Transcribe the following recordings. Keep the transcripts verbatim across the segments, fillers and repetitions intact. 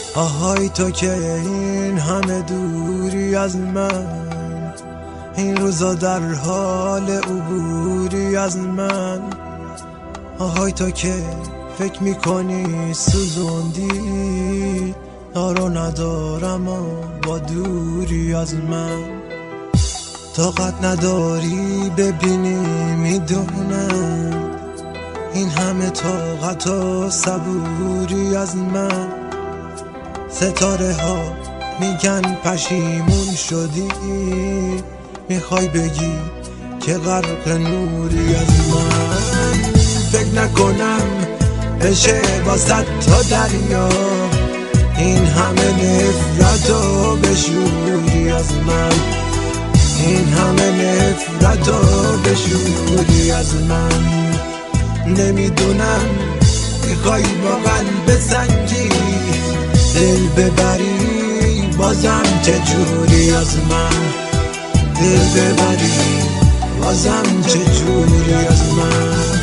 آهای تو که این همه دوری از من، این روزا در حال عبوری از من. آهای تو که فکر میکنی سوزوندی، دارو ندارم و با دوری از من. طاقت نداری ببینی میدونم، این همه طاقت و صبوری از من. ستاره ها میگن پشیمون شدی، میخوای بگی که غرق نوری از من. فکر نکنم بشه واسه تا دریا، این همه نفرت و بشوری از من. این همه نفرت و بشوری از من. نمیدونم میخوای با قلب سنگی دل ببری، بازم چجوری از من دل ببری، بازم چجوری از من.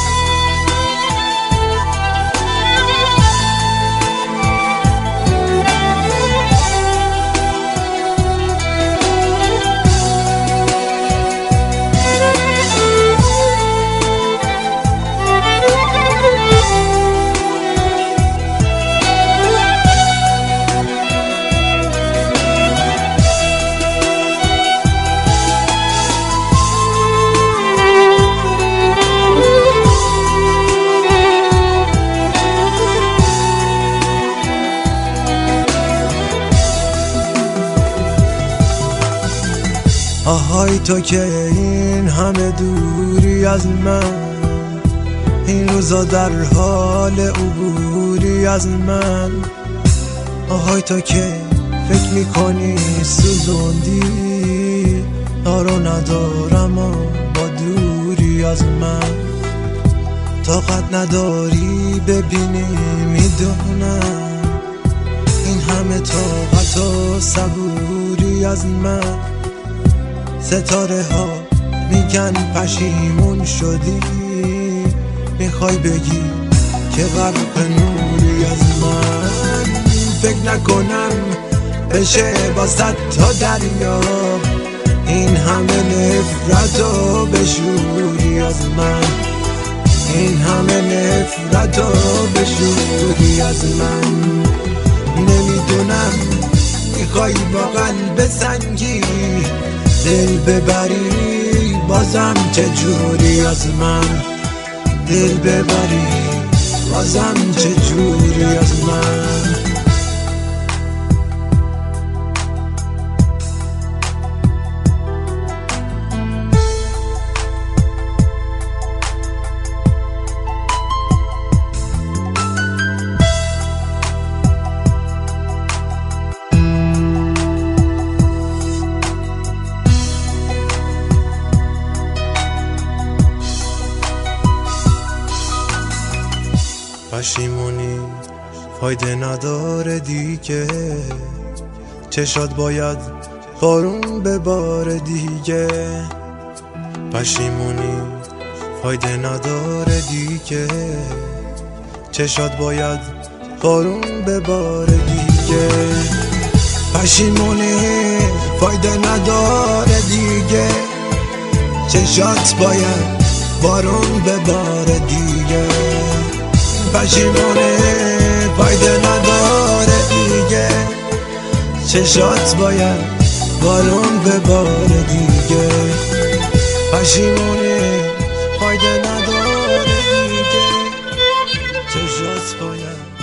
آهای تو که این همه دوری از من، این روزا در حال عبوری از من. آهای تو که فکر میکنی سوزوندی، دارو ندارم و با دوری از من. طاقت نداری ببینی میدونم، این همه طاقت و صبوری از من. ستاره ها میگن پشیمون شدی، میخوای بگی که غرق نوری از من. فکر نکنم بشه واسه تا دریا، این همه نفرت و بشوری از من. این همه نفرت و بشوری از من. نمیدونم میخوای با قلب سنگی دل ببری، بازم چجوری از من دل ببری، بازم چجوری از من. پشیمونی فایده نداره دیگه، چشات باید بارون بباره دیگه. پشیمونی فایده نداره دیگه، چشات باید بارون بباره دیگه. پشیمونی فایده نداره دیگه، چشات باید بارون بباره دیگه. پشیمونه فایده نداره دیگه، چشات باید بارون بباره دیگه. پشیمونه فایده نداره دیگه، چشات باید